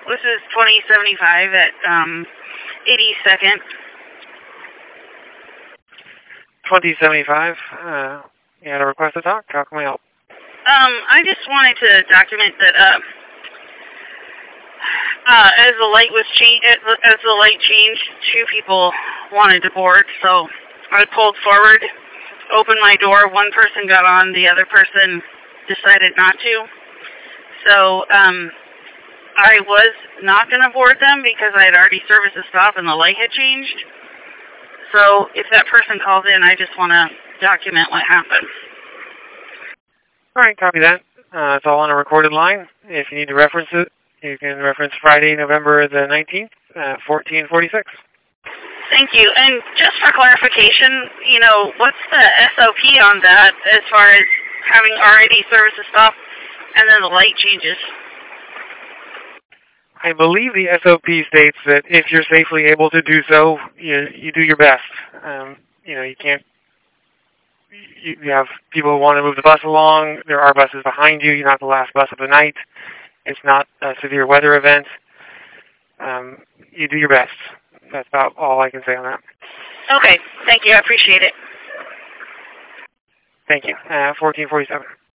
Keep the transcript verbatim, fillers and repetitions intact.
This is twenty seventy-five at um, eighty-second. twenty seventy-five, uh, you had a request to talk? How can we help? Um, I just wanted to document that uh, uh, as the light was changed, as the light changed, two people wanted to board, so I pulled forward, opened my door, one person got on, the other person decided not to. So um, I was not going to board them because I had already serviced the stop and the light had changed. So if that person calls in, I just want to document what happened. All right, copy that. Uh, it's all on a recorded line. If you need to reference it, you can reference Friday, November the nineteenth, uh, fourteen forty-six. Thank you. And just for clarification, you know, what's the S O P on that as far as having already serviced the stop and then the light changes? I believe the S O P states that if you're safely able to do so, you you do your best. Um, you know, you can't. You, you have people who want to move the bus along. There are buses behind you. You're not the last bus of the night. It's not a severe weather event. Um, you do your best. That's about all I can say on that. Okay. Thank you. I appreciate it. Thank you. Uh, fourteen forty-seven.